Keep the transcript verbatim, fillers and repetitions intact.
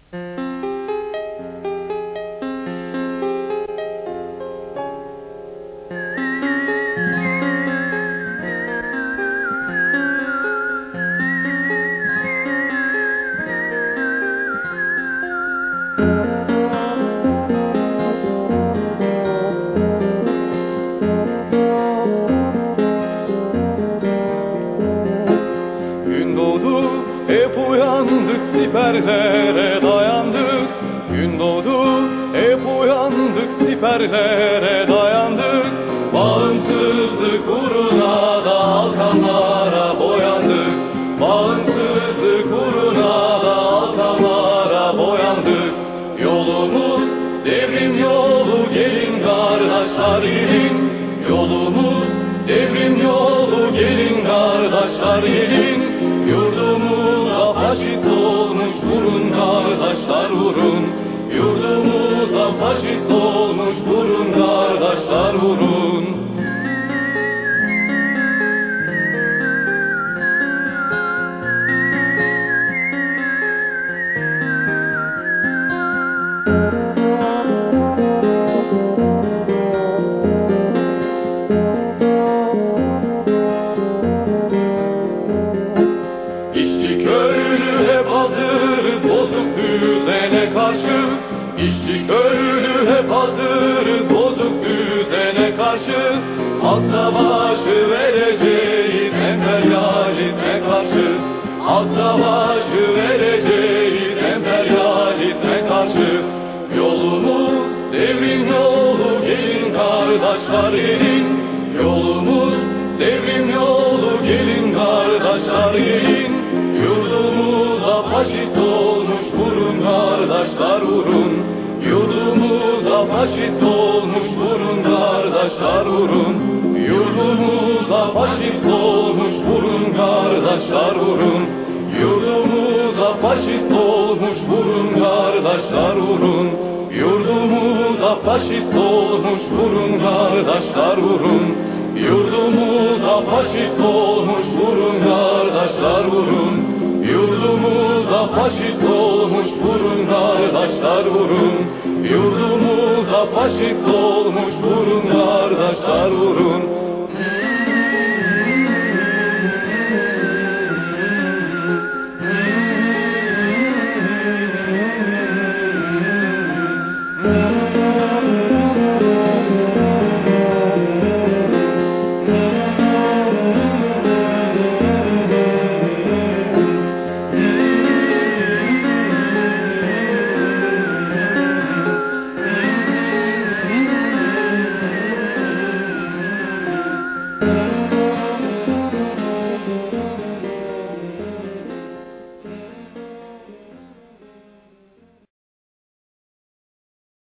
Hep uyandık, siperlere dayandık. Gün doğdu, hep uyandık, siperlere dayandık. Bağımsızlık uğruna da alkanlara boyandık. Bağımsızlık uğruna da alkanlara boyandık. Yolumuz devrim yolu, gelin kardeşler gelin. Yolumuz devrim yolu, gelin kardeşler gelin. Yurdumuza faşist olmuş vurun kardeşler vurun. Yurdumuza faşist olmuş vurun kardeşler vurun. Karşı, işçi köylü hep hazırız bozuk düzene karşı. Az savaşı vereceğiz emperyalizme karşı. Az savaşı vereceğiz emperyalizme karşı. Yolumuz devrim yolu, gelin kardeşler gelin. Yolumuz devrim yolu, gelin kardeşler gelin. Yurdumuza faşist olmuş vurun kardeşler vurun. Yurdumuza faşist olmuş vurun kardeşler vurun. Yurdumuza faşist olmuş vurun kardeşler vurun. Yurdumuza faşist olmuş vurun kardeşler vurun. Yurdumuza faşist olmuş vurun kardeşler vurun. Yurdumuza faşist olmuş vurun kardeşler vurun. Yurdumuza faşist olmuş vurun kardeşler vurun. Yurdumuza faşist olmuş vurun kardeşler vurun.